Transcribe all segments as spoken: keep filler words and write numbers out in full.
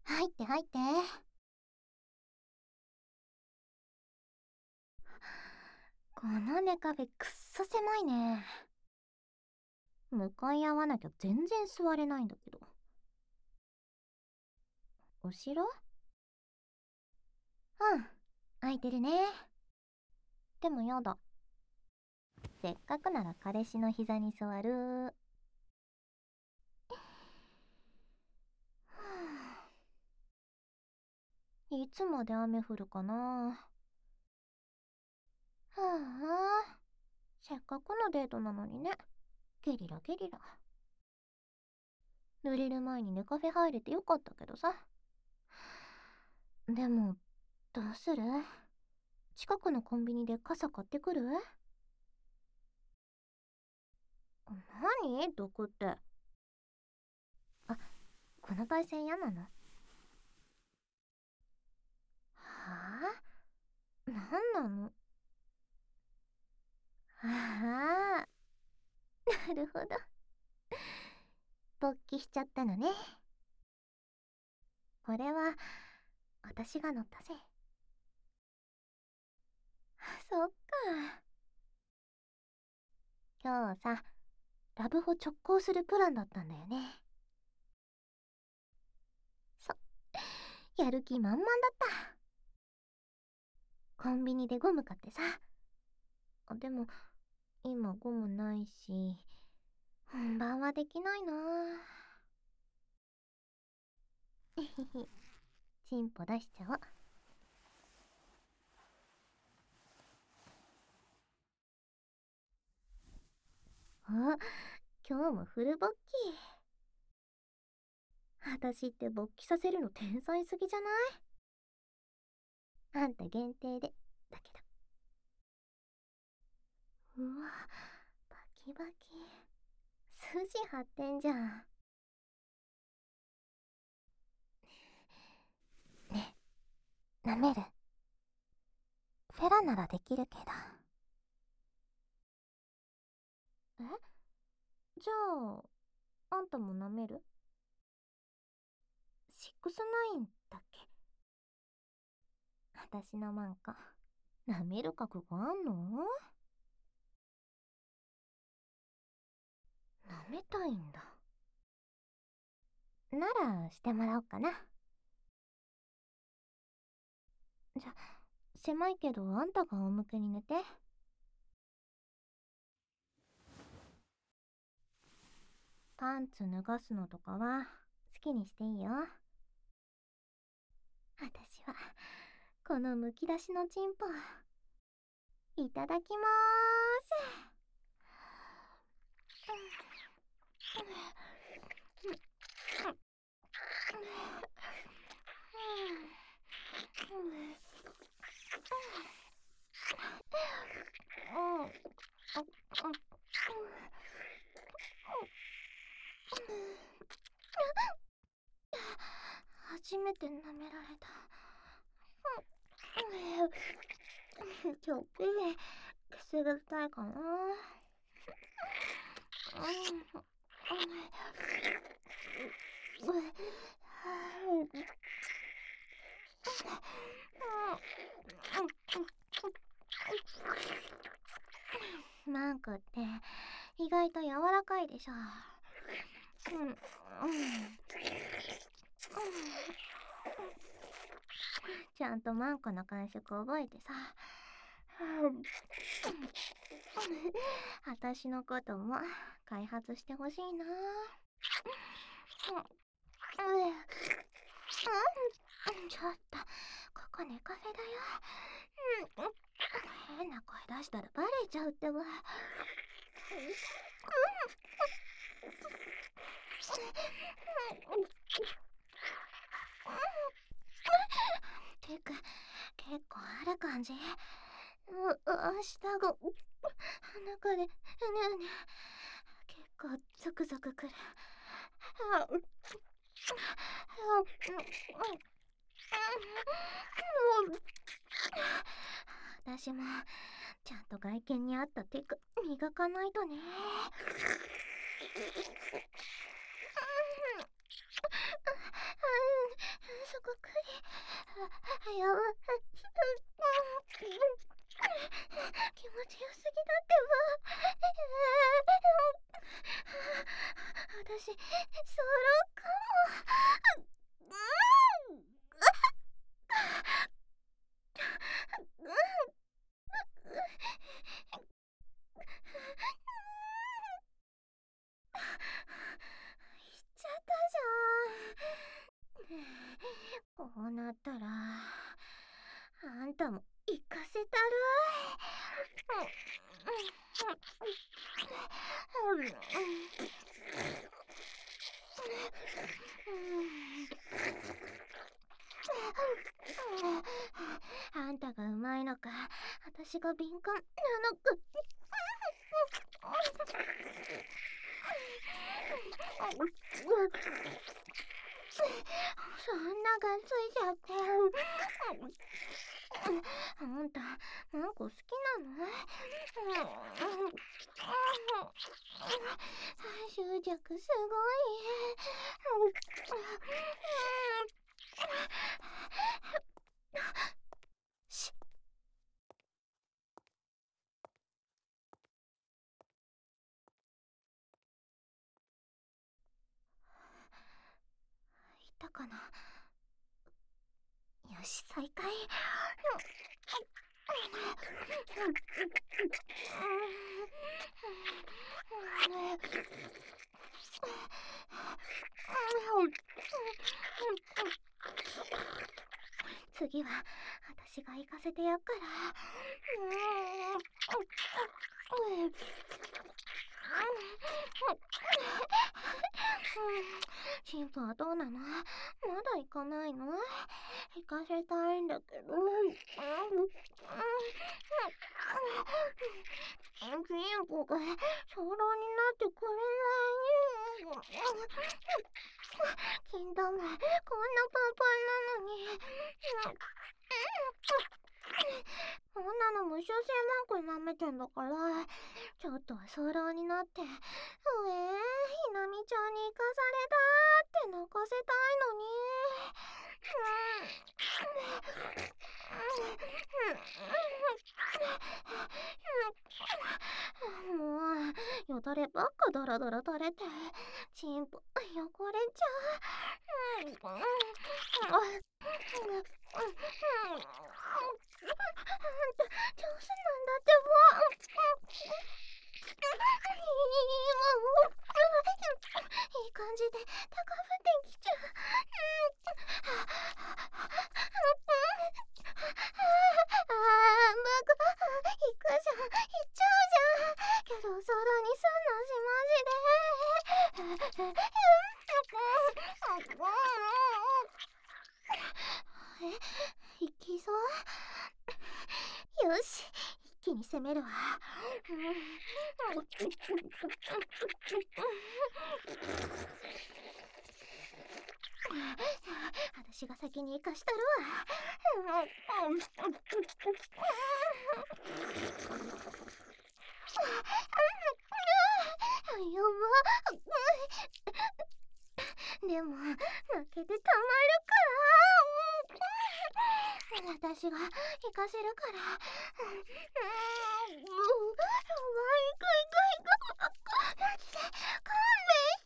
入って入って。このネカフェくっそ狭いね。向かい合わなきゃ全然座れないんだけど。後ろ？うん、空いてるね。でもやだ。せっかくなら彼氏の膝に座る。いつまで雨降るかな。はあ、せっかくのデートなのにね。ゲリラゲリラ。濡れる前にネカフェ入れてよかったけどさ。でも、どうする？近くのコンビニで傘買ってくる？何毒って。あ、このパイセン嫌なの？はあ？なんなの？ああ、なるほど。勃起しちゃったのね。これは私が乗ったせい。そっか。今日さ、ラブホ直行するプランだったんだよね。そ、やる気満々だった。コンビニでゴム買ってさ。あ、でも今ゴムないし、本番はできないな。へへへ、チンポ出しちゃおう。あ、今日もフル勃起。私って勃起させるの天才すぎじゃない？あんた限定で、だけど。うわ、バキバキ。筋張ってんじゃん。ね、舐める？フェラならできるけど。え？じゃあ、あんたも舐める？シックスナインだっけ？私のマンコ、舐める覚悟あんの？舐めたいんだ。なら、してもらおうかな。じゃ、狭いけどあんたが仰向けに寝て。パンツ脱がすのとかは好きにしていいよ。私はこのむき出しのチンポいただきまーす。初めて舐められた。ちょっぴりくすぐったいかな。マンコって意外と柔らかいでしょ。うんうん、ちゃんとマンコの感触覚えてさ。私のことも開発してほしいな。ちょっと、ここネカフェだよ。変な声出したらバレちゃうってば。てか、結構ある感じ。う、う、下が、中で、うねうね。結構ゾクゾクくる。私もちゃんと外見に合ったテク磨かないとね。 やば気持ちよすぎだってば。私ソロかも。言っちゃったじゃん。こうなったらあんたも行かせたるわい。あんたがうまいのか私が敏感なのか。そんながついちゃって。あんたなんか好きなの？執着すごい。しいたかな。よし再開。次は私が行かせてやっから。神父はどうなの？まだ行かないの？行かせたいんだけど。神父が長老になってくれない。金玉こんなパンパンなのに。こんなの無修正マーク舐めてんだから、ちょっとは早漏になって、うえー、ひなみちゃんに行かされたって泣かせたいのに。もうよだればっかダラダラ垂れてチンポ汚れちゃう。うん、あんた上手なんだってば。いい感じで高ぶってきちゃう。あー、僕行くじゃん、行っちゃうじゃん。けどお皿にすんなしマジで。え、行きそう？よし、一気に攻めるわ。私が先に行かしたるわ。やば。でも負けてたまるか。私が行かせるから。うん、もう、やばい、行く行く行く。マジで勘弁して。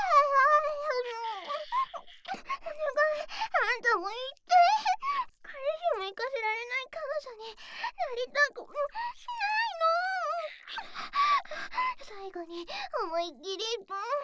お願い、あんたも行って。彼氏も行かせられない彼女になりたくないの。最後に思いっきり。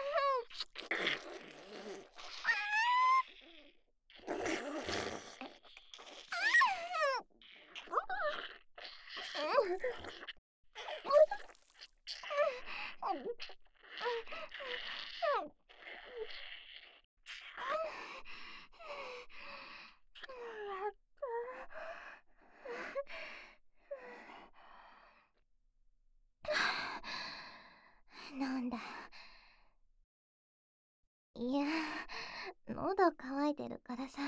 なんだ、いや、喉乾いてるからさ、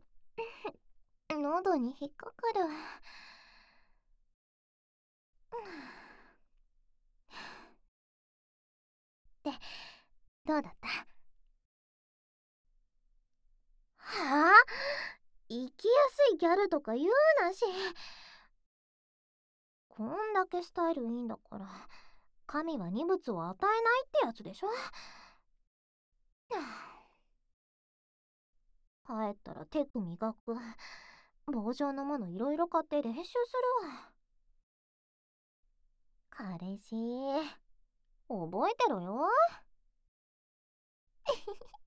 喉に引っかかるわ。で、どうだった？はあ？行きやすギャルとか言うなし。こんだけスタイルいいんだから、神は二物を与えないってやつでしょ。帰ったらテク磨く。棒状のものいろいろ買って練習するわ。彼氏、覚えてろよ。